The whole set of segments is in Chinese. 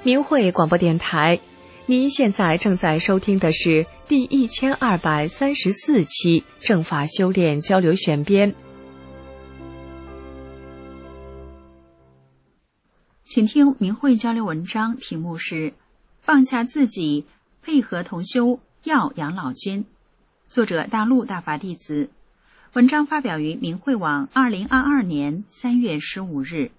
明慧广播电台，您现在正在收听的是第1234期正法修炼交流选编。 请听明慧交流文章，题目是放下自己，配合同修要养老金，作者大陆大法弟子。文章发表于明慧网2022年3月15日。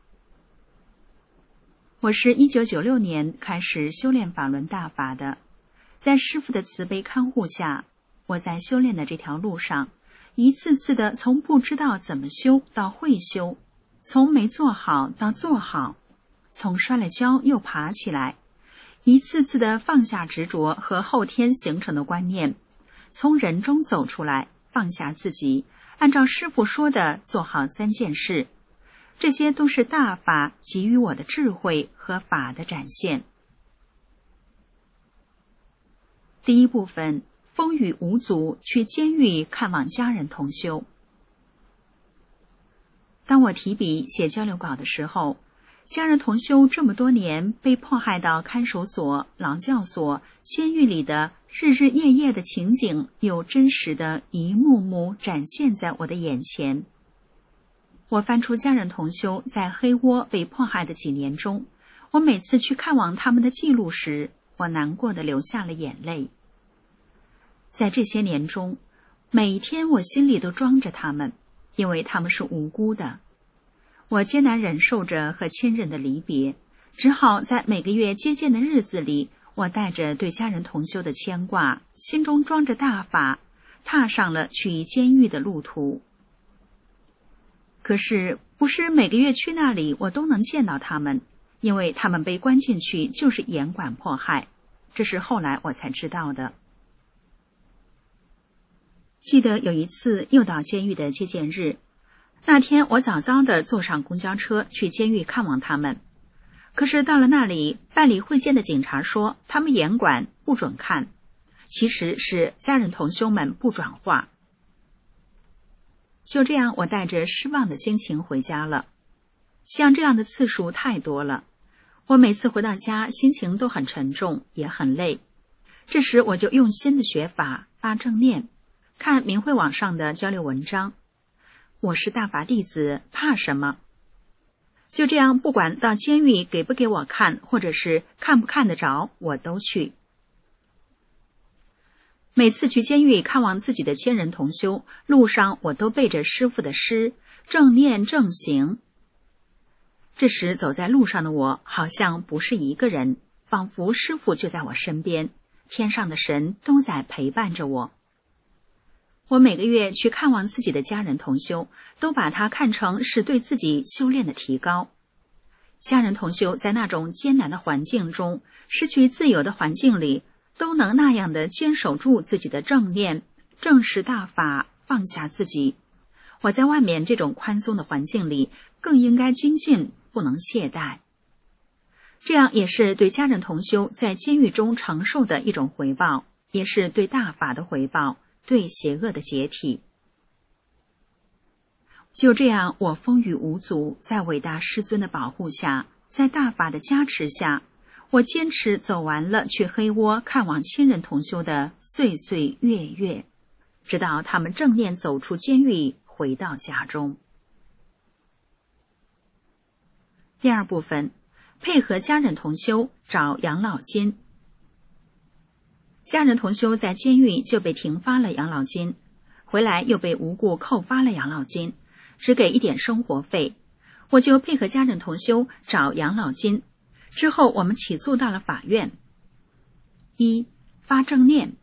我是1996年开始修炼法轮大法的，在师父的慈悲看护下，我在修炼的这条路上，一次次的从不知道怎么修到会修，从没做好到做好，从摔了跤又爬起来，一次次的放下执着和后天形成的观念，从人中走出来，放下自己，按照师父说的做好3件事。这些都是大法给予我的智慧和法的展现。第一部分，风雨无阻去监狱看望家人同修。当我提笔写交流稿的时候，家人同修这么多年被迫害到看守所、劳教所、监狱里的日日夜夜的情景，又真实的一幕幕展现在我的眼前。我翻出家人同修在黑窝被迫害的几年中，我每次去看望他们的记录时，我难过地流下了眼泪。在这些年中，每一天我心里都装着他们，因为他们是无辜的。我艰难忍受着和亲人的离别，只好在每个月接见的日子里，我带着对家人同修的牵挂，心中装着大法，踏上了去监狱的路途。可是不是每个月去那里我都能见到他们，因为他们被关进去就是严管迫害，这是后来我才知道的。记得有一次又到监狱的接见日，那天我早早地坐上公交车去监狱看望他们，可是到了那里，办理会见的警察说他们严管不准看，其实是家人同修们不转化。就这样，我带着失望的心情回家了。像这样的次数太多了，我每次回到家心情都很沉重，也很累。这时我就用心的学法，发正念，看明慧网上的交流文章。我是大法弟子，怕什么？就这样，不管到监狱给不给我看，或者是看不看得着，我都去。每次去监狱看望自己的亲人同修，路上我都背着师父的诗，正念正行。这时走在路上的我好像不是一个人，仿佛师父就在我身边，天上的神都在陪伴着我。我每个月去看望自己的家人同修，都把它看成是对自己修炼的提高。家人同修在那种艰难的环境中，失去自由的环境里，都能那样的坚守住自己的正念，正视大法，放下自己。我在外面这种宽松的环境里，更应该精进，不能懈怠。这样也是对家人同修在监狱中承受的一种回报，也是对大法的回报，对邪恶的解体。就这样，我风雨无阻，在伟大师尊的保护下，在大法的加持下，我坚持走完了去黑窝看望亲人同修的岁岁月月，直到他们正念走出监狱，回到家中。第二部分，配合家人同修找养老金。家人同修在监狱就被停发了养老金，回来又被无故扣发了养老金，只给一点生活费，我就配合家人同修找养老金。之后我们起诉到了法院。1. 发正念。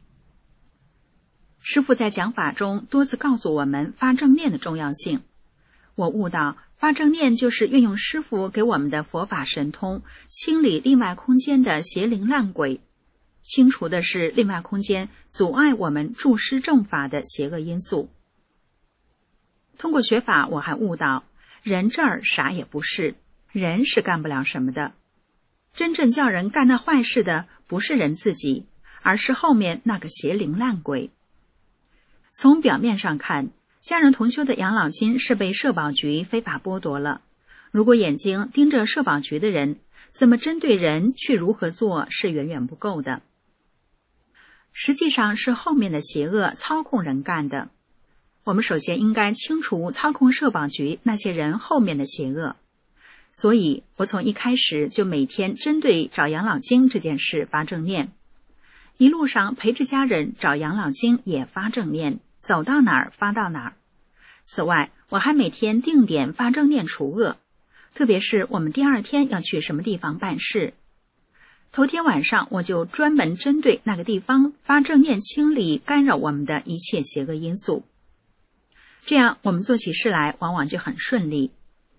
师父在讲法中多次告诉我们发正念的重要性。我悟到发正念就是运用师父给我们的佛法神通，清理另外空间的邪灵烂鬼，清除的是另外空间阻碍我们注师正法的邪恶因素。通过学法，我还悟到人这儿啥也不是，人是干不了什么的。真正叫人干那坏事的不是人自己，而是后面那个邪灵烂鬼。从表面上看，家人同修的养老金是被社保局非法剥夺了。如果眼睛盯着社保局的人， 怎么针对人去如何做是远远不够的。实际上是后面的邪恶操控人干的。我们首先应该清除操控社保局那些人后面的邪恶。所以我从一开始就每天针对找养老金这件事发正念，一路上陪着家人找养老金也发正念，走到哪儿发到哪儿。此外，我还每天定点发正念除恶，特别是我们第二天要去什么地方办事，头天晚上我就专门针对那个地方发正念清理干扰我们的一切邪恶因素。这样我们做起事来往往就很顺利。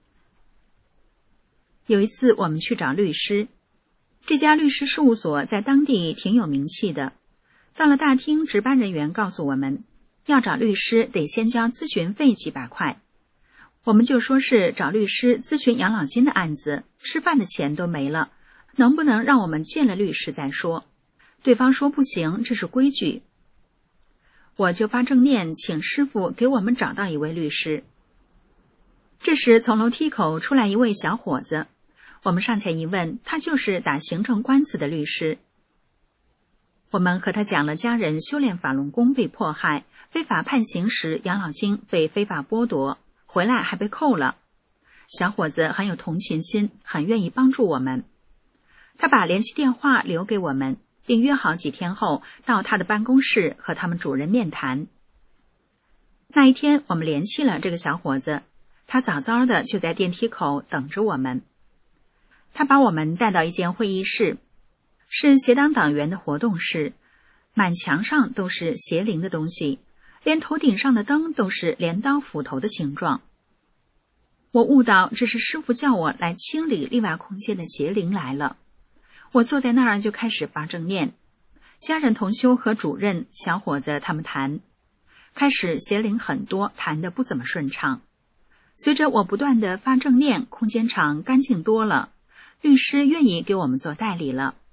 有一次我们去找律师，这家律师事务所在当地挺有名气的。到了大厅，值班人员告诉我们，要找律师得先交咨询费几百块。我们就说是找律师咨询养老金的案子，吃饭的钱都没了，能不能让我们见了律师再说？对方说不行，这是规矩。我就发正念请师傅给我们找到一位律师。这时从楼梯口出来一位小伙子，我们上前一问，他就是打行政官司的律师。我们和他讲了家人修炼法轮功被迫害，非法判刑时养老金被非法剥夺，回来还被扣了。小伙子很有同情心，很愿意帮助我们。他把联系电话留给我们，并约好几天后到他的办公室和他们主任面谈。那一天我们联系了这个小伙子，他早早的就在电梯口等着我们。他把我们带到一间会议室，是协党党员的活动室，满墙上都是邪灵的东西，连头顶上的灯都是镰刀斧头的形状。我悟到这是师父叫我来清理另外空间的邪灵来了。我坐在那儿就开始发正念，家人同修和主任小伙子他们谈，开始邪灵很多，谈得不怎么顺畅。随着我不断的发正念，空间场干净多了，律师愿意给我们做代理了。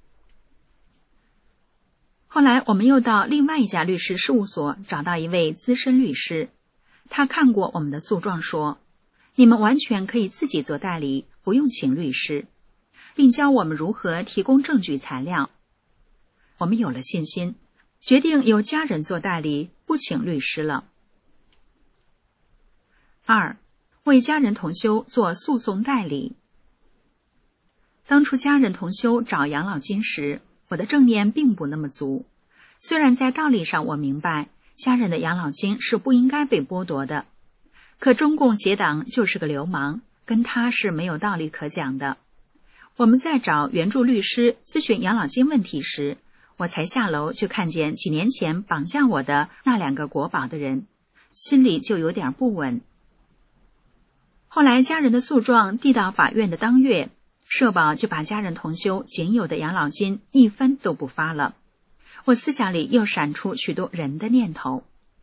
后来我们又到另外一家律师事务所找到一位资深律师，他看过我们的诉状说，你们完全可以自己做代理，不用请律师，并教我们如何提供证据材料。我们有了信心，决定由家人做代理，不请律师了。2. 为家人同修做诉讼代理。当初家人同修找养老金时，我的正念并不那么足。虽然在道理上我明白家人的养老金是不应该被剥夺的，可中共邪党就是个流氓，跟他是没有道理可讲的。我们在找援助律师咨询养老金问题时，我才下楼就看见几年前绑架我的那2个国宝的人，心里就有点不稳。后来家人的诉状递到法院的当月，社保就把家人同修仅有的养老金1分都不发了。我思想里又闪出许多人的念头。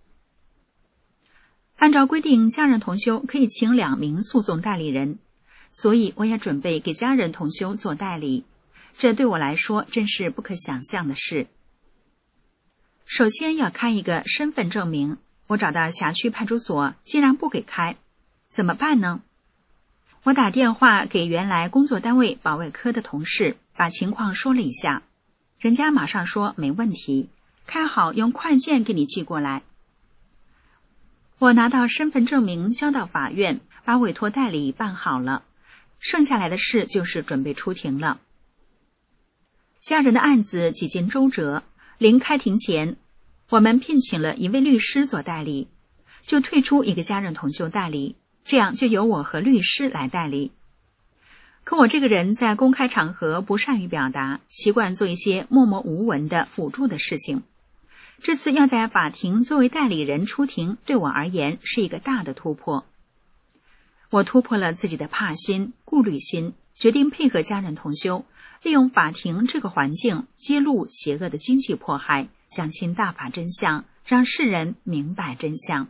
按照规定，家人同修可以请2名诉讼代理人，所以我也准备给家人同修做代理。这对我来说真是不可想象的事。首先要开一个身份证明，我找到辖区派出所，竟然不给开，怎么办呢？我打电话给原来工作单位保卫科的同事，把情况说了一下，人家马上说没问题，开好用快件给你寄过来。我拿到身份证明交到法院，把委托代理办好了，剩下来的事就是准备出庭了。家人的案子几经周折，临开庭前，我们聘请了一位律师做代理，就退出一个家人同修代理，这样就由我和律师来代理。可我这个人在公开场合不善于表达，习惯做一些默默无闻的辅助的事情。这次要在法庭作为代理人出庭，对我而言是一个大的突破。我突破了自己的怕心、顾虑心，决定配合家人同修，利用法庭这个环境揭露邪恶的经济迫害，讲清大法真相，让世人明白真相。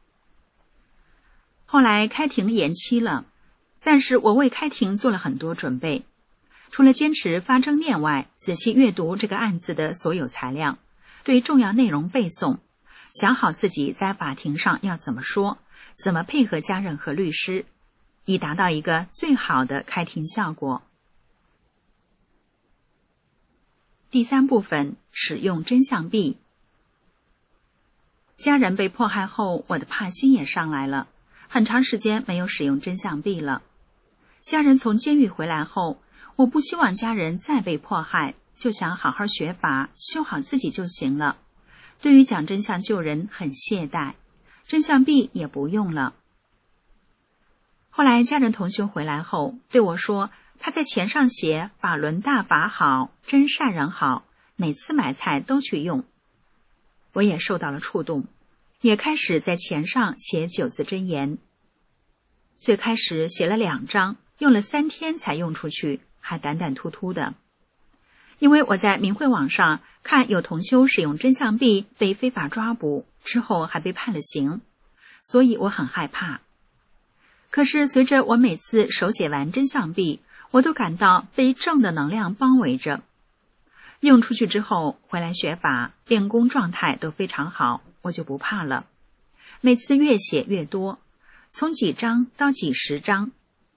后来开庭延期了，但是我为开庭做了很多准备，除了坚持发正念外，仔细阅读这个案子的所有材料，对重要内容背诵，想好自己在法庭上要怎么说，怎么配合家人和律师，以达到一个最好的开庭效果。 第3部分，使用真相币。家人被迫害后，我的怕心也上来了，很长时间没有使用真相币了。家人从监狱回来后，我不希望家人再被迫害，就想好好学法，修好自己就行了。对于讲真相救人很懈怠，真相币也不用了。后来家人同修回来后对我说，他在钱上写法轮大法好，真善人好，每次买菜都去用。我也受到了触动，也开始在钱上写9字真言。最开始写了2张，用了3天才用出去，还胆胆突突的。因为我在明慧网上看有同修使用真相币被非法抓捕，之后还被判了刑，所以我很害怕。可是随着我每次手写完真相币，我都感到被正的能量包围着。用出去之后回来学法，练功状态都非常好，我就不怕了。每次越写越多，从几张到几十张。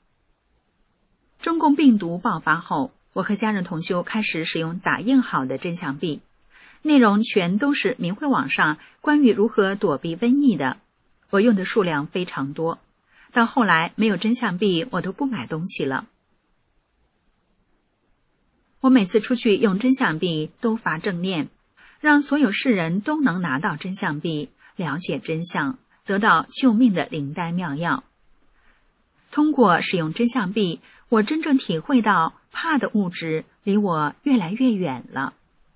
中共病毒爆发后，我和家人同修开始使用打印好的真相币，内容全都是明慧网上关于如何躲避瘟疫的，我用的数量非常多。到后来没有真相币，我都不买东西了。我每次出去用真相币都发正念，让所有世人都能拿到真相币，了解真相，得到救命的灵丹妙药。通过使用真相币，我真正体会到怕的物质离我越来越远了。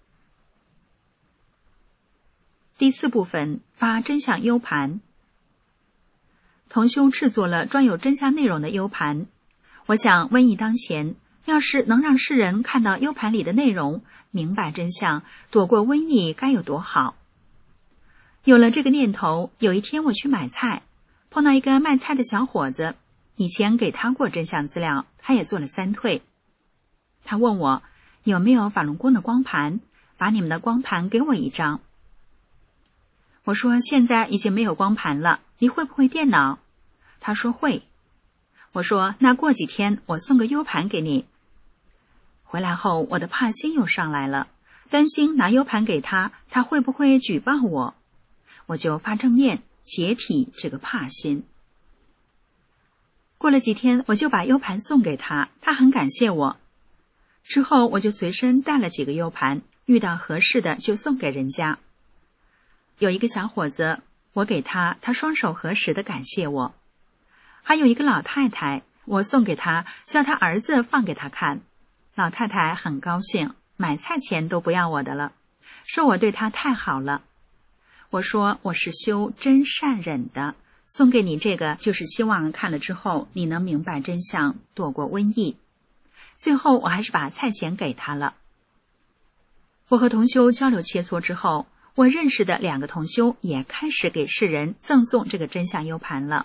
第4部分，发真相 U 盘。同修制作了专有真相内容的 U 盘。我想瘟疫当前，要是能让世人看到 U 盘里的内容，明白真相，躲过瘟疫该有多好。有了这个念头，有一天我去买菜，碰到一个卖菜的小伙子，以前给他过真相资料，他也做了3退。他问我有没有法轮功的光盘，把你们的光盘给我1张。我说现在已经没有光盘了，你会不会电脑？他说会。我说那过几天我送个 U 盘给你。回来后我的怕心又上来了，担心拿 U 盘给他，他会不会举报我？我就发正念，解体这个怕心。过了几天我就把 U 盘送给他，他很感谢我。之后我就随身带了几个 U 盘，遇到合适的就送给人家。有一个小伙子，我给他，他双手合十的感谢我。还有一个老太太，我送给他，叫他儿子放给他看。老太太很高兴，买菜钱都不要我的了，说我对他太好了。我说我是修真善忍的，送给你这个就是希望看了之后你能明白真相，躲过瘟疫。最后我还是把菜钱给他了。我和同修交流切磋之后，我认识的2个同修也开始给世人赠送这个真相 U 盘了。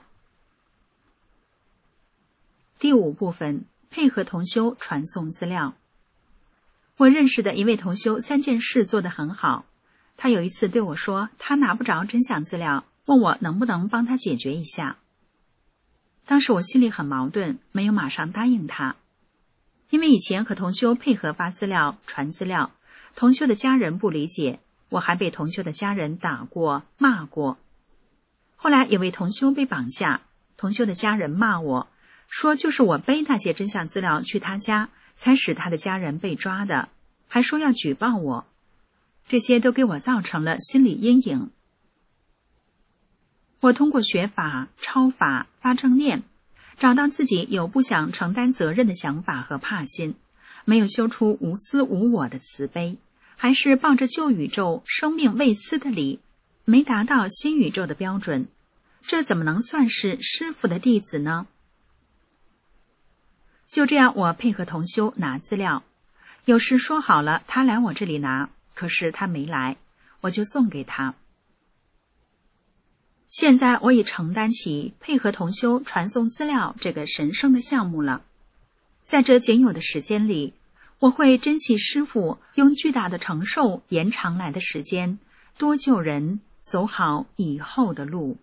第5部分，配合同修传送资料。我认识的一位同修3件事做得很好。他有一次对我说，他拿不着真相资料，问我能不能帮他解决一下。当时我心里很矛盾，没有马上答应他。因为以前和同修配合发资料、传资料，同修的家人不理解，我还被同修的家人打过、骂过。后来有位同修被绑架，同修的家人骂我，说就是我背那些真相资料去他家，才使他的家人被抓的，还说要举报我。这些都给我造成了心理阴影。我通过学法、超法、发正念，找到自己有不想承担责任的想法和怕心，没有修出无私无我的慈悲，还是抱着旧宇宙生命未私的理，没达到新宇宙的标准，这怎么能算是师父的弟子呢？就这样，我配合同修拿资料，有时说好了他来我这里拿，可是他没来，我就送给他。现在我已承担起配合同修传送资料这个神圣的项目了。在这仅有的时间里，我会珍惜师父用巨大的承受延长来的时间，多救人，走好以后的路。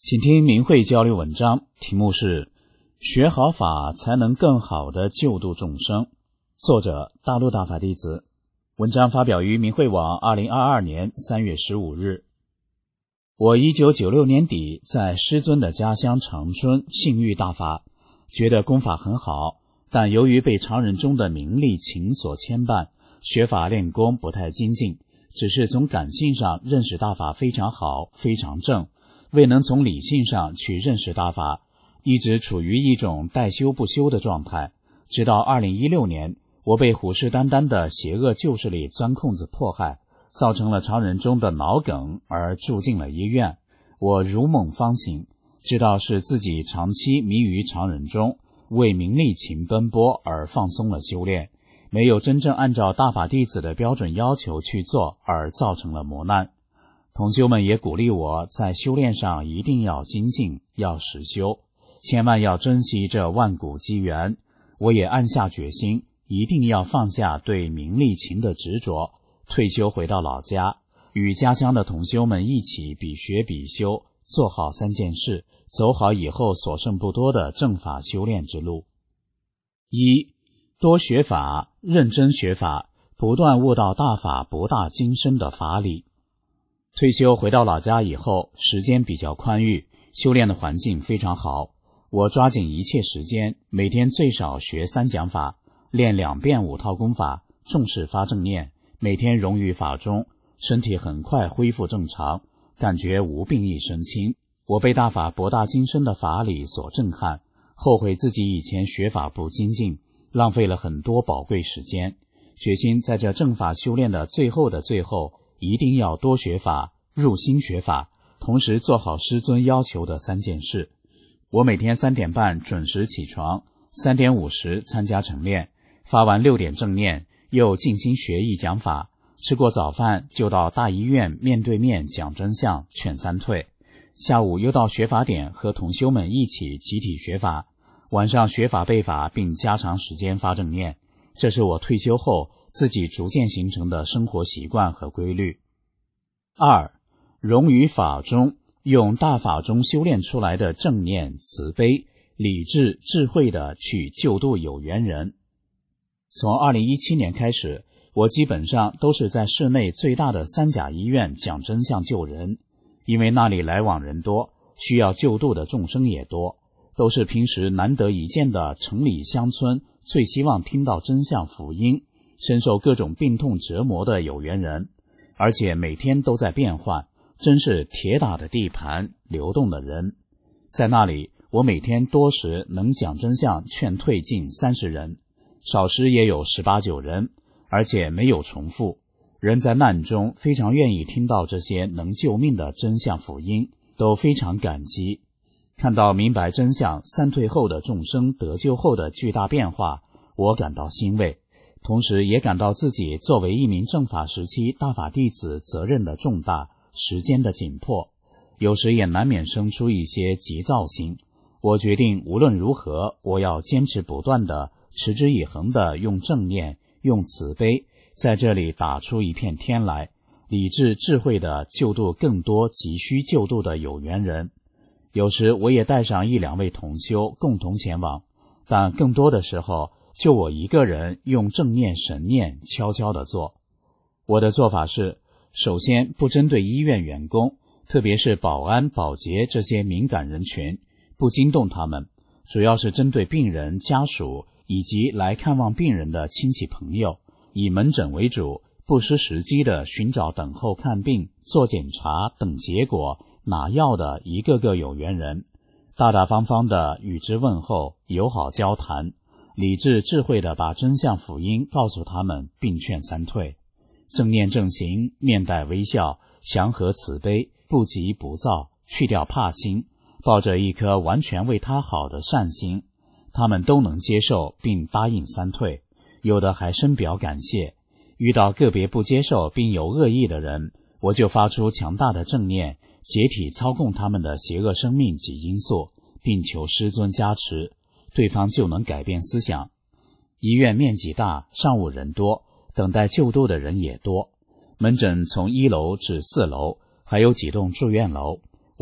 请听明慧交流文章，题目是学好法才能更好地救度众生，作者大陆大法弟子。文章发表于明慧网2022年3月15日。我1996年底在师尊的家乡长春信遇大法，觉得功法很好，但由于被常人中的名利情所牵绊，学法练功不太精进，只是从感性上认识大法非常好，非常正，未能从理性上去认识大法，一直处于一种待修不修的状态。直到2016年，我被虎视眈眈的邪恶旧势力钻空子迫害，造成了常人中的脑梗而住进了医院。我如梦方醒，知道是自己长期迷于常人中，为名利情奔波而放松了修炼，没有真正按照大法弟子的标准要求去做，而造成了磨难。同修们也鼓励我在修炼上一定要精进，要实修，千万要珍惜这万古机缘。我也暗下决心，一定要放下对名利情的执着，退休回到老家，与家乡的同修们一起比学比修，做好3件事，走好以后所剩不多的正法修炼之路。1. 多学法，认真学法，不断悟到大法博大精深的法理。退休回到老家以后，时间比较宽裕，修炼的环境非常好。我抓紧一切时间，每天最少学3讲法，练2遍5套功法，重视发正念，每天融于法中，身体很快恢复正常，感觉无病一身轻。我被大法博大精深的法理所震撼，后悔自己以前学法不精进，浪费了很多宝贵时间，决心在这正法修炼的最后的最后，一定要多学法，入心学法，同时做好师尊要求的3件事。我每天3点半准时起床，3点50参加晨练，发完6点正念，又静心学1讲法，吃过早饭就到大医院面对面讲真相，劝3退。下午又到学法点和同修们一起集体学法，晚上学法背法，并加长时间发正念。这是我退休后自己逐渐形成的生活习惯和规律。2. 融于法中，用大法中修炼出来的正念、慈悲、理智、智慧的去救度有缘人。从2017年开始，我基本上都是在市内最大的3甲医院讲真相救人，因为那里来往人多，需要救度的众生也多，都是平时难得一见的城里乡村最希望听到真相福音，深受各种病痛折磨的有缘人，而且每天都在变换，真是铁打的地盘，流动的人。在那里，我每天多时能讲真相劝退近30人，少时也有18、19人，而且没有重复。人在难中非常愿意听到这些能救命的真相福音，都非常感激。看到明白真相散退后的众生得救后的巨大变化，我感到欣慰，同时也感到自己作为一名正法时期大法弟子责任的重大，时间的紧迫，有时也难免生出一些急躁心。我决定无论如何，我要坚持不断的、持之以恒的用正念、用慈悲，在这里打出一片天来，理智智慧的救度更多急需救度的有缘人。有时我也带上1、2位同修共同前往，但更多的时候就我一个人用正念神念悄悄地做。我的做法是，首先不针对医院员工，特别是保安、保洁这些敏感人群，不惊动他们，主要是针对病人家属以及来看望病人的亲戚朋友，以门诊为主，不失时机地寻找等候看病、做检查、等结果、拿药的一个个有缘人，大大方方地与之问候，友好交谈，理智智慧地把真相福音告诉他们，并劝3退。正念正行，面带微笑，祥和慈悲，不急不躁，去掉怕心，抱着一颗完全为他好的善心，他们都能接受并答应3退，有的还深表感谢。遇到个别不接受并有恶意的人，我就发出强大的正念，解体操控他们的邪恶生命及因素，并求师尊加持，对方就能改变思想。医院面积大，上午人多，等待救度的人也多，门诊从1楼至4楼，还有几栋住院楼。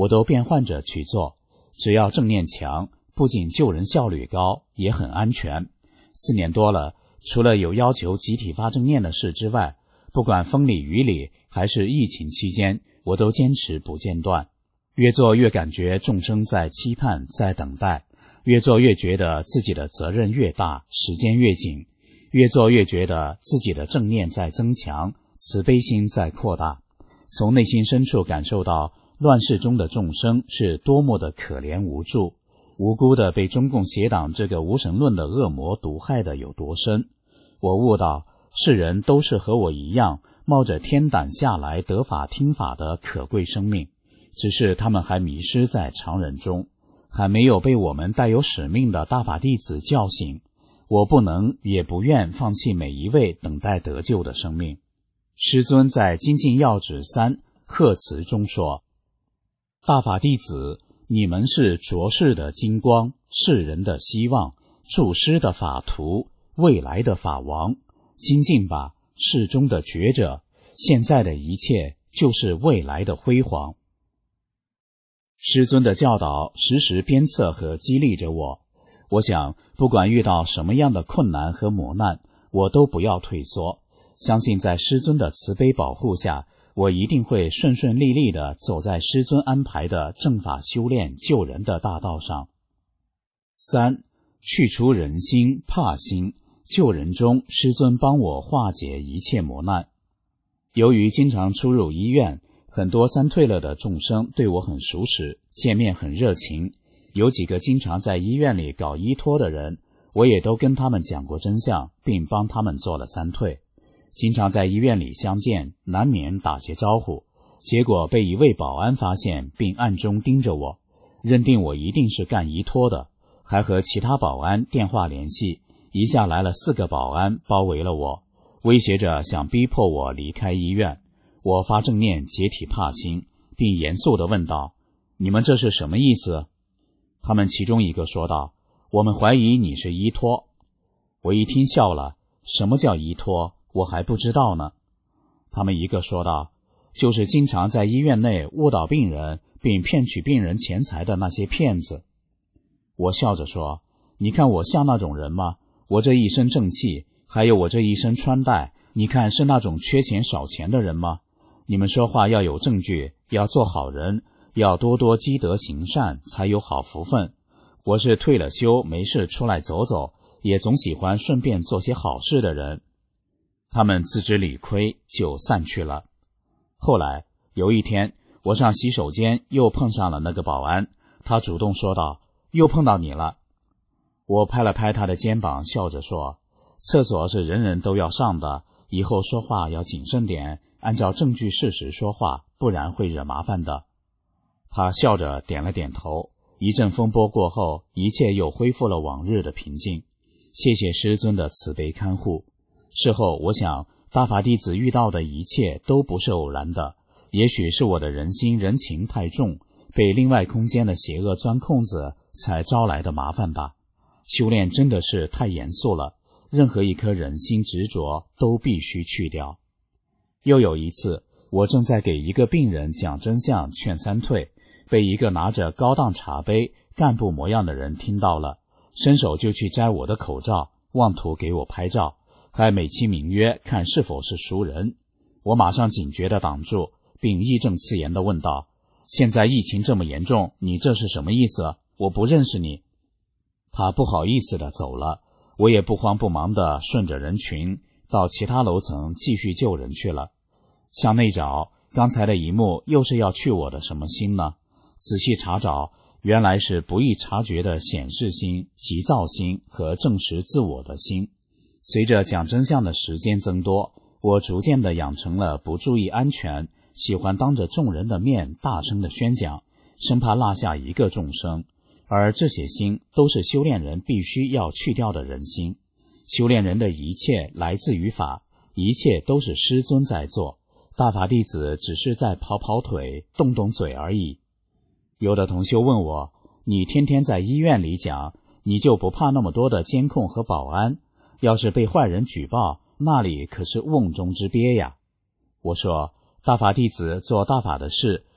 我都变换着去做，只要正念强，不仅救人效率高，也很安全。4年多了，除了有要求集体发正念的事之外，不管风里雨里还是疫情期间，我都坚持不间断。越做越感觉众生在期盼，在等待，越做越觉得自己的责任越大，时间越紧，越做越觉得自己的正念在增强，慈悲心在扩大。从内心深处感受到乱世中的众生是多么的可怜无助，无辜的被中共邪党这个无神论的恶魔毒害的有多深。我悟到世人都是和我一样冒着天胆下来得法听法的可贵生命，只是他们还迷失在常人中，还没有被我们带有使命的大法弟子叫醒。我不能也不愿放弃每一位等待得救的生命。师尊在精进要旨3贺词中说，大法弟子，你们是浊世的金光，世人的希望，助师的法图，未来的法王。精进吧，世中的觉者，现在的一切就是未来的辉煌。师尊的教导时时鞭策和激励着我。我想不管遇到什么样的困难和磨难，我都不要退缩，相信在师尊的慈悲保护下，我一定会顺顺利利地走在师尊安排的正法修炼救人的大道上。3. 去除人心怕心，救人中师尊帮我化解一切磨难。由于经常出入医院，很多三退了的众生对我很熟识，见面很热情。有几个经常在医院里搞依托的人，我也都跟他们讲过真相，并帮他们做了三退。经常在医院里相见，难免打些招呼，结果被一位保安发现，并暗中盯着我，认定我一定是干依托的，还和其他保安电话联系，一下来了4个保安包围了我，威胁着想逼迫我离开医院。我发正念解体怕心，并严肃地问道：你们这是什么意思？他们其中一个说道：我们怀疑你是依托。我一听笑了，什么叫依托？我还不知道呢。他们一个说道：就是经常在医院内误导病人并骗取病人钱财的那些骗子。我笑着说：你看我像那种人吗？我这一身正气，还有我这一身穿戴，你看是那种缺钱少钱的人吗？你们说话要有证据，要做好人，要多多积德行善，才有好福分。我是退了休没事出来走走，也总喜欢顺便做些好事的人。他们自知理亏，就散去了。后来有一天，我上洗手间又碰上了那个保安，他主动说道：又碰到你了。我拍了拍他的肩膀，笑着说：厕所是人人都要上的，以后说话要谨慎点，按照证据事实说话，不然会惹麻烦的。他笑着点了点头。一阵风波过后，一切又恢复了往日的平静。谢谢师尊的慈悲看护。事后我想，大法弟子遇到的一切都不是偶然的，也许是我的人心人情太重，被另外空间的邪恶钻空子才招来的麻烦吧。修炼真的是太严肃了，任何一颗人心执着都必须去掉。又有一次，我正在给一个病人讲真相劝三退，被一个拿着高档茶杯干部模样的人听到了，伸手就去摘我的口罩，妄图给我拍照，还美其名曰看是否是熟人。我马上警觉地挡住，并义正辞严地问道：现在疫情这么严重，你这是什么意思？我不认识你。他不好意思地走了，我也不慌不忙地顺着人群到其他楼层继续救人去了。向内找，刚才的一幕又是要去我的什么心呢？仔细查找，原来是不易察觉的显示心、急躁心和证实自我的心。随着讲真相的时间增多，我逐渐地养成了不注意安全，喜欢当着众人的面大声地宣讲，生怕落下一个众生。而这些心都是修炼人必须要去掉的人心。修炼人的一切来自于法，一切都是师尊在做，大法弟子只是在跑跑腿、动动嘴而已。有的同修问我：你天天在医院里讲，你就不怕那么多的监控和保安？要是被坏人举报，那里可是瓮中之鳖呀。我说，大法弟子做大法的事，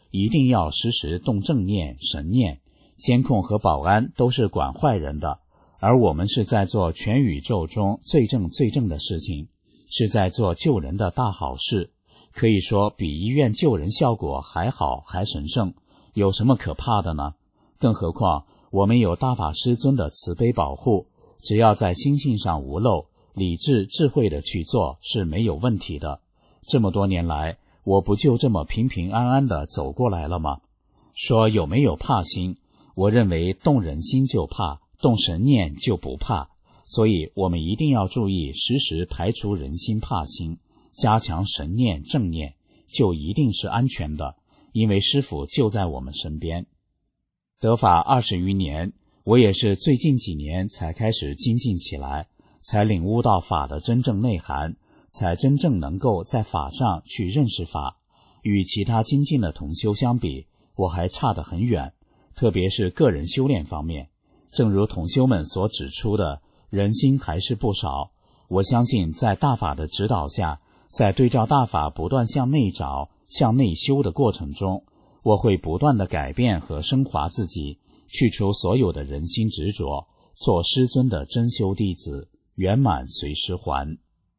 一定要时时动正念、神念，监控和保安都是管坏人的，而我们是在做全宇宙中最正的事情，是在做救人的大好事，可以说比医院救人效果还好还神圣，有什么可怕的呢？更何况我们有大法师尊的慈悲保护，只要在心性上无漏，理智智慧的去做是没有问题的。这么多年来，我不就这么平平安安的走过来了吗？说有没有怕心？我认为动人心就怕，动神念就不怕，所以我们一定要注意时时排除人心怕心，加强神念正念，就一定是安全的，因为师父就在我们身边。得法20余年，我也是最近几年才开始精进起来，才领悟到法的真正内涵，才真正能够在法上去认识法。与其他精进的同修相比，我还差得很远，特别是个人修炼方面。正如同修们所指出的，人心还是不少。我相信在大法的指导下，在对照大法不断向内找、向内修的过程中，我会不断的改变和升华自己，去除所有的人心执着，做师尊的真修弟子，圆满随师还。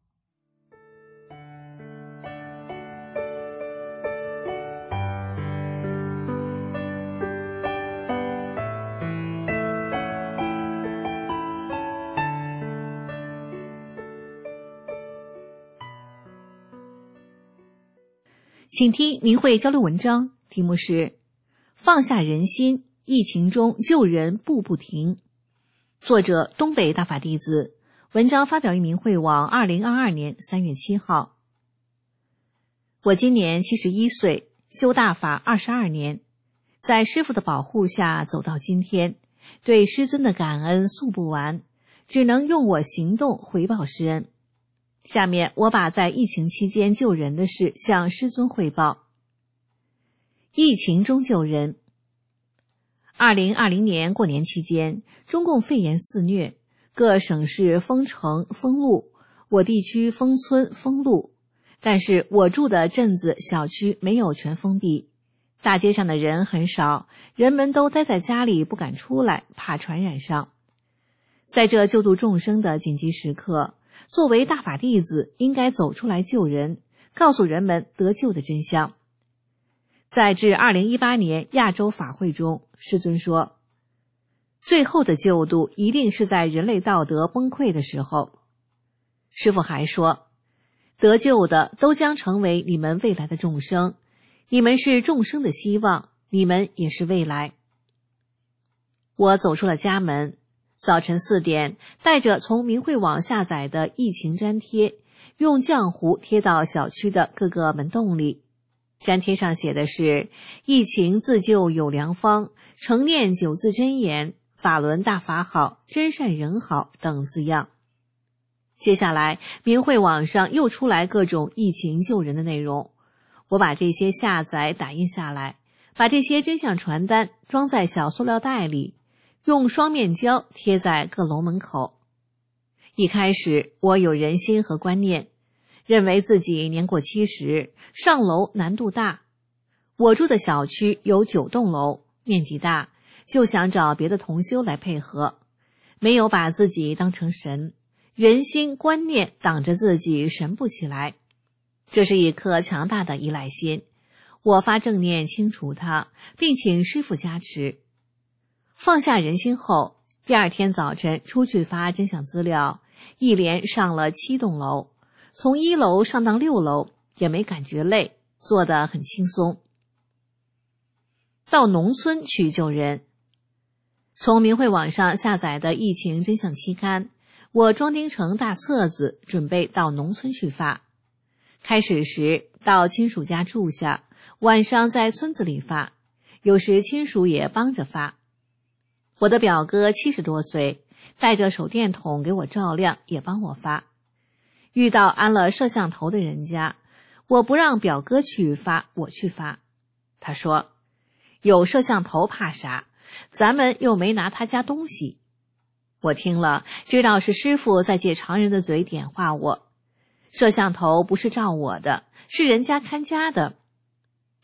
请听明慧交流文章，题目是放下人心，疫情中救人步步停。作者东北大法弟子，文章发表于明慧网2022年3月7号。我今年71岁，修大法22年，在师父的保护下走到今天，对师尊的感恩诉不完，只能用我行动回报师恩。下面我把在疫情期间救人的事向师尊汇报。疫情中救人。2020年过年期间，中共肺炎肆虐，各省市封城封路，我地区封村封路，但是我住的镇子小区没有全封闭，大街上的人很少，人们都待在家里不敢出来，怕传染上。在这救度众生的紧急时刻，作为大法弟子应该走出来救人，告诉人们得救的真相。在至2018年亚洲法会中，师尊说，最后的救度一定是在人类道德崩溃的时候。师父还说，得救的都将成为你们未来的众生，你们是众生的希望，你们也是未来。我走出了家门，早晨4点，带着从明慧网下载的疫情粘贴，用浆糊贴到小区的各个门洞里。粘贴上写的是疫情自救有良方，诚念9字真言，法轮大法好，真善人好等字样。接下来明慧网上又出来各种疫情救人的内容，我把这些下载打印下来，把这些真相传单装在小塑料袋里，用双面胶贴在各楼门口。一开始我有人心和观念，认为自己年过70，上楼难度大。我住的小区有9栋楼，面积大，就想找别的同修来配合，没有把自己当成神，人心观念挡着自己神不起来。这是一颗强大的依赖心，我发正念清除它，并请师父加持。放下人心后，第二天早晨出去发真相资料，一连上了7栋楼，从1楼上到6楼，也没感觉累，做得很轻松。到农村去救人。从明慧网上下载的疫情真相期刊，我装订成大册子，准备到农村去发。开始时到亲属家住下，晚上在村子里发，有时亲属也帮着发。我的表哥70多岁，带着手电筒给我照亮，也帮我发。遇到安了摄像头的人家，我不让表哥去发，我去发。他说，有摄像头怕啥？咱们又没拿他家东西。我听了，知道是师父在借常人的嘴点化我。摄像头不是照我的，是人家看家的。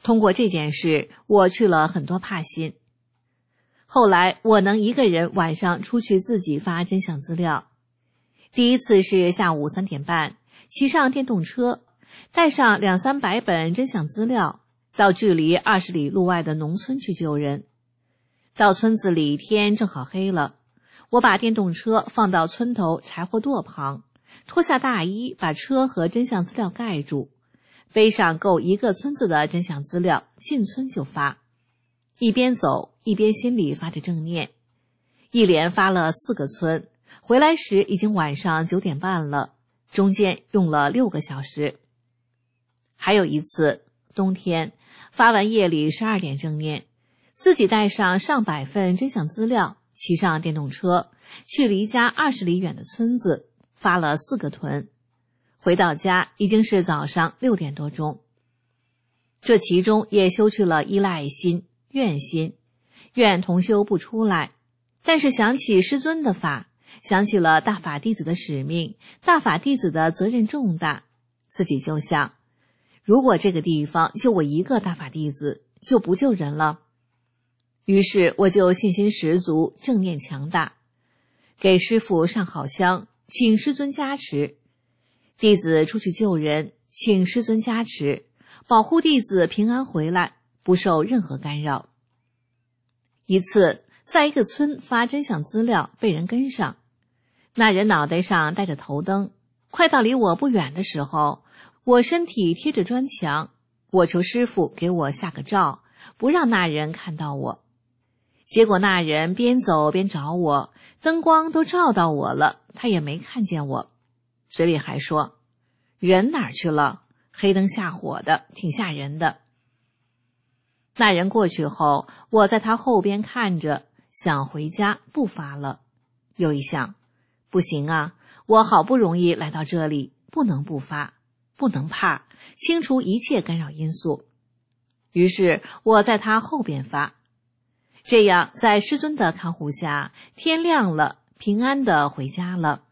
通过这件事，我去了很多帕心。后来我能一个人晚上出去自己发真相资料。第一次是下午3点半，骑上电动车，带上200-300本真相资料，到距离20里路外的农村去救人。到村子里，天正好黑了，我把电动车放到村头柴火垛旁，脱下大衣，把车和真相资料盖住，背上够一个村子的真相资料，进村就发。一边走一边心里发着正念，一连发了4个村，回来时已经晚上9点半了，中间用了6个小时。还有一次冬天，发完夜里12点正念，自己带上上百份真相资料，骑上电动车去离家20里远的村子，发了4个屯。回到家已经是早上6点多钟。这其中也修去了依赖心、怨心，愿同修不出来，但是想起师尊的法，想起了大法弟子的使命，大法弟子的责任重大，自己就想，如果这个地方就我一个大法弟子，就不救人了。于是我就信心十足，正念强大，给师父上好香，请师尊加持。弟子出去救人，请师尊加持，保护弟子平安回来，不受任何干扰。一次在一个村发真相资料，被人跟上，那人脑袋上戴着头灯，快到离我不远的时候，我身体贴着砖墙，我求师父给我下个照，不让那人看到我。结果那人边走边找我，灯光都照到我了，他也没看见我，嘴里还说，人哪儿去了？黑灯瞎火的，挺吓人的。那人过去后，我在他后边看着，想回家不发了。又一想，不行啊，我好不容易来到这里，不能不发，不能怕，清除一切干扰因素。于是我在他后边发。这样在师尊的看护下，天亮了，平安地回家了。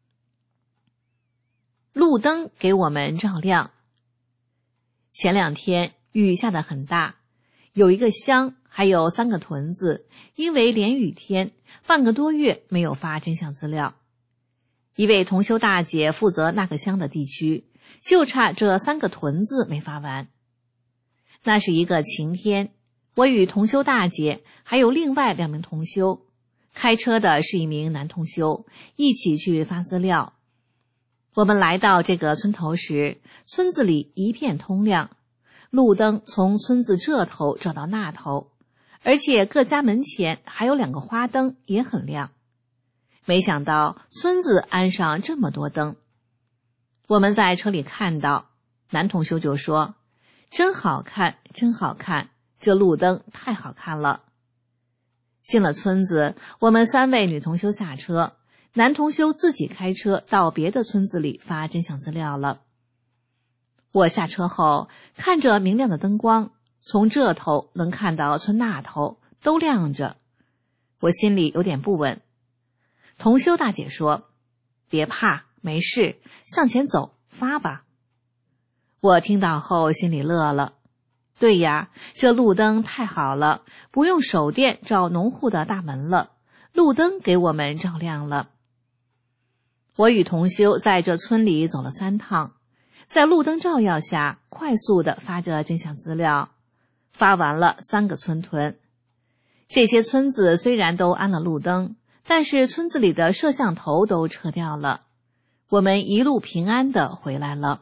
路灯给我们照亮。前2天雨下得很大，有一个乡还有3个屯子，因为连雨天，半个多月没有发真相资料。一位同修大姐负责那个乡的地区，就差这3个屯子没发完。那是一个晴天，我与同修大姐还有另外2名同修，开车的是一名男同修，一起去发资料。我们来到这个村头时，村子里一片通亮，路灯从村子这头照到那头，而且各家门前还有2个花灯也很亮。没想到村子安上这么多灯。我们在车里看到，男同修就说，真好看，真好看，这路灯太好看了。进了村子，我们3位女同修下车，男同修自己开车到别的村子里发真相资料了。我下车后，看着明亮的灯光，从这头能看到村那头都亮着，我心里有点不稳。同修大姐说，别怕，没事，向前走，发吧。我听到后心里乐了，对呀，这路灯太好了，不用手电照农户的大门了，路灯给我们照亮了。我与同修在这村里走了3趟，在路灯照耀下，快速地发着真相资料，发完了3个村屯。这些村子虽然都安了路灯，但是村子里的摄像头都撤掉了，我们一路平安地回来了。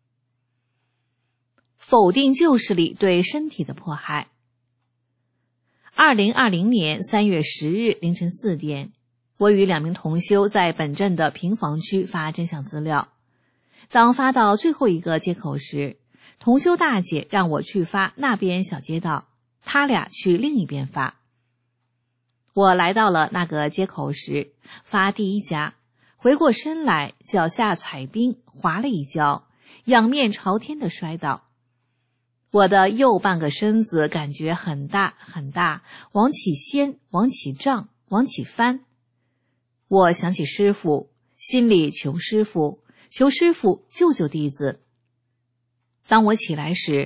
否定旧势力对身体的迫害。2020年3月10日凌晨4点，我与2名同修在本镇的平房区发真相资料。当发到最后一个街口时，同修大姐让我去发那边小街道，他俩去另一边发。我来到了那个街口时，发第一家，回过身来，脚下踩冰，滑了一跤，仰面朝天的摔倒。我的右半个身子感觉很大很大，往起掀，往起胀，往起翻。我想起师父，心里求师父，求师父救救弟子。当我起来时，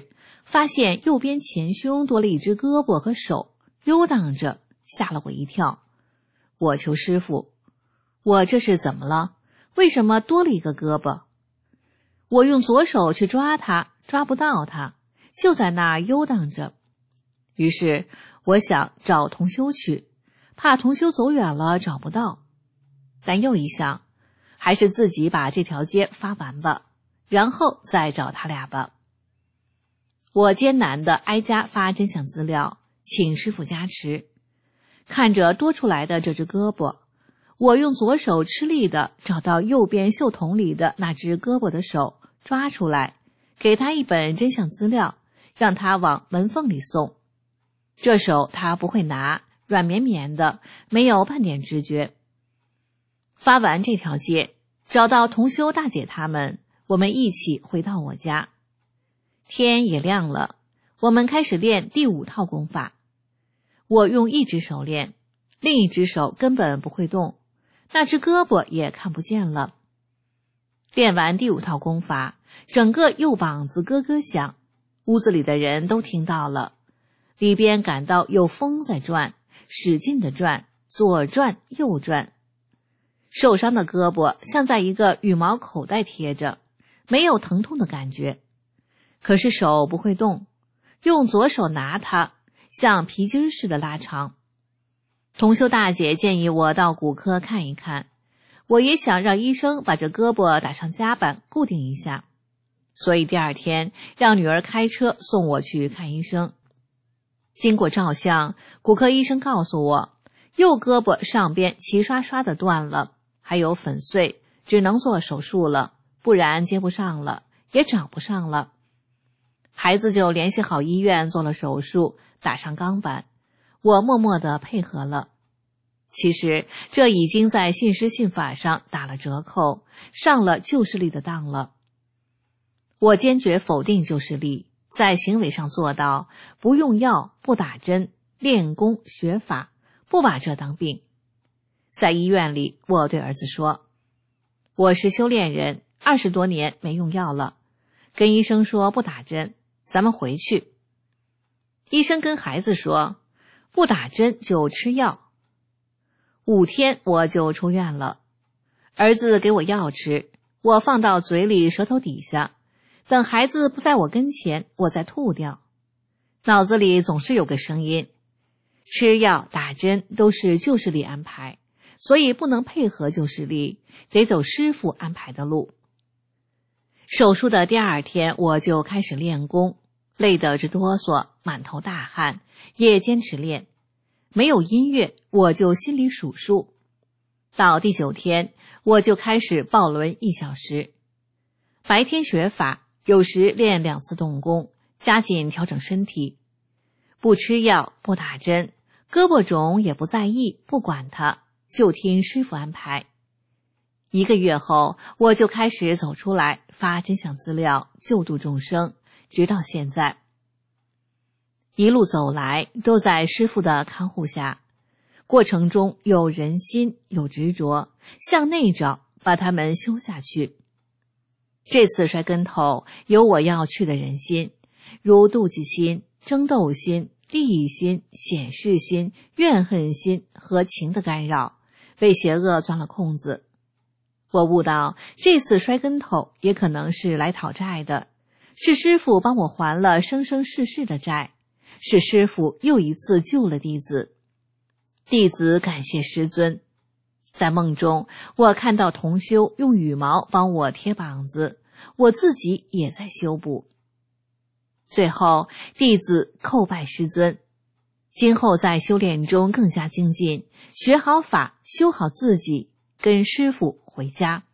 发现右边前胸多了一只胳膊和手，游荡着，吓了我一跳。我求师傅，我这是怎么了？为什么多了一个胳膊？我用左手去抓它，抓不到它，就在那儿游荡着。于是我想找同修去，怕同修走远了找不到。但又一想，还是自己把这条街发完吧，然后再找他俩吧。我艰难地挨家发真相资料，请师傅加持。看着多出来的这只胳膊，我用左手吃力地找到右边袖筒里的那只胳膊的手，抓出来，给他一本真相资料，让他往门缝里送。这手他不会拿，软绵绵的，没有半点知觉。发完这条街，找到同修大姐他们，我们一起回到我家。天也亮了，我们开始练第5套功法。我用一只手练，另一只手根本不会动，那只胳膊也看不见了。练完第5套功法，整个右膀子咯咯响，屋子里的人都听到了，里边感到有风在转，使劲地转，左转右转。受伤的胳膊像在一个羽毛口袋贴着，没有疼痛的感觉。可是手不会动，用左手拿它，像皮筋似的拉长。同修大姐建议我到骨科看一看，我也想让医生把这胳膊打上夹板固定一下，所以第2天让女儿开车送我去看医生。经过照相，骨科医生告诉我，右胳膊上边齐刷刷的断了，还有粉碎，只能做手术了，不然接不上了，也长不上了。孩子就联系好医院做了手术，打上钢板，我默默地配合了。其实这已经在信施信法上打了折扣，上了救视力的当了。我坚决否定救视力，在行为上做到不用药、不打针、练功学法，不把这当病。在医院里，我对儿子说，我是修炼人，20多年没用药了，跟医生说不打针，咱们回去。医生跟孩子说，不打针就吃药。5天我就出院了。儿子给我药吃，我放到嘴里舌头底下，等孩子不在我跟前，我再吐掉。脑子里总是有个声音，吃药打针都是救视力安排，所以不能配合救视力，得走师傅安排的路。手术的第2天，我就开始练功，累得直哆嗦，满头大汗，也坚持练。没有音乐，我就心里数数。到第9天，我就开始抱轮1小时。白天学法，有时练2次动功，加紧调整身体。不吃药，不打针，胳膊肿也不在意，不管它，就听师傅安排。1个月后，我就开始走出来，发真相资料，救度众生，直到现在。一路走来，都在师父的看护下，过程中有人心，有执着，向内找，把它们修下去。这次摔跟头，有我要去的人心，如妒忌心、争斗心、利益心、显示心、怨恨心和情的干扰，被邪恶钻了空子。我悟到，这次摔跟头也可能是来讨债的，是师父帮我还了生生世世的债，是师父又一次救了弟子。弟子感谢师尊。在梦中，我看到同修用羽毛帮我贴膀子，我自己也在修补。最后，弟子叩拜师尊，今后在修炼中更加精进，学好法，修好自己，跟师父回家。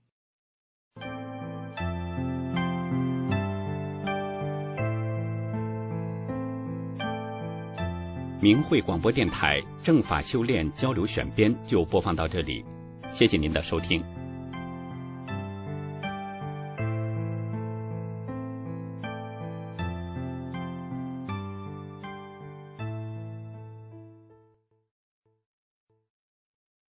明慧广播电台正法修炼交流选编就播放到这里，谢谢您的收听。